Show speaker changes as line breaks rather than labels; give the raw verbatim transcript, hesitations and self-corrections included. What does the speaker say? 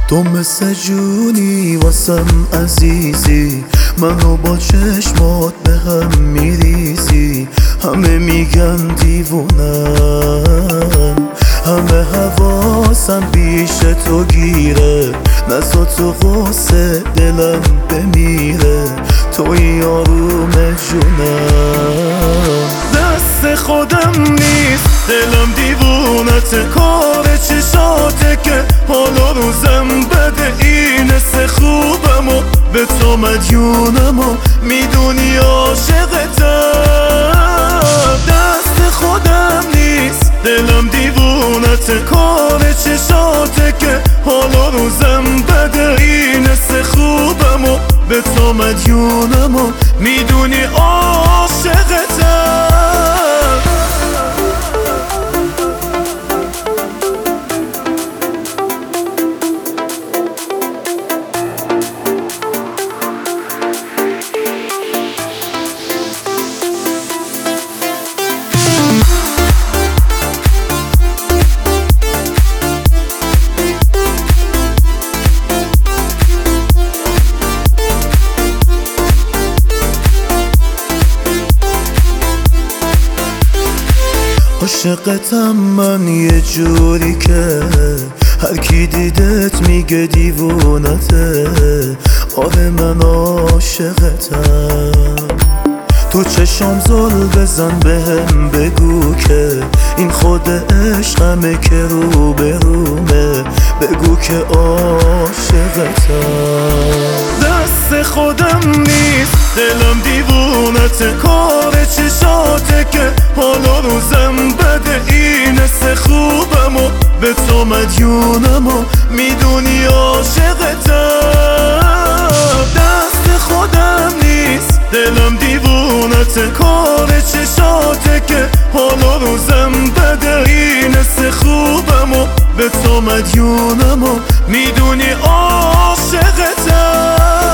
تو مثل جونی واسم عزیزی، منو با چشمات به هم میریزی. همه میگن دیوونم، همه حواسم پیش تو گیره. نزا تو غصه دلم بمیره، توی آروم جونم. دست خودم نیست، دلم دیوونت، کار چشاته که حالا روزم بده. این سه خوبم و به تو مدیونم و میدونی عاشقتم. دست خودم نیست، دلم دیوونت، کار چشاته که حالا روزم بده. این سه خوبم و به تو مدیونم و میدونی عاشقتم. عاشقتم من یه جوری که هر کی دیدت میگه دیوونته. آره من عاشقتم، تو چشام زل بزن بهم بگو که این خود عشقمه که رو به رومه. بگو که عاشقتم. دست خودم نیست، دلم دیوونت، کار چشاته که حالا روزم بده. این سه خوبم و به تو مدیونم و میدونی عاشقتم. دست خودم نیست، دلم دیوونت، کار چشاته که حالا روزم بده. این سه خوبم و به تو مدیونم و میدونی عاشقتم.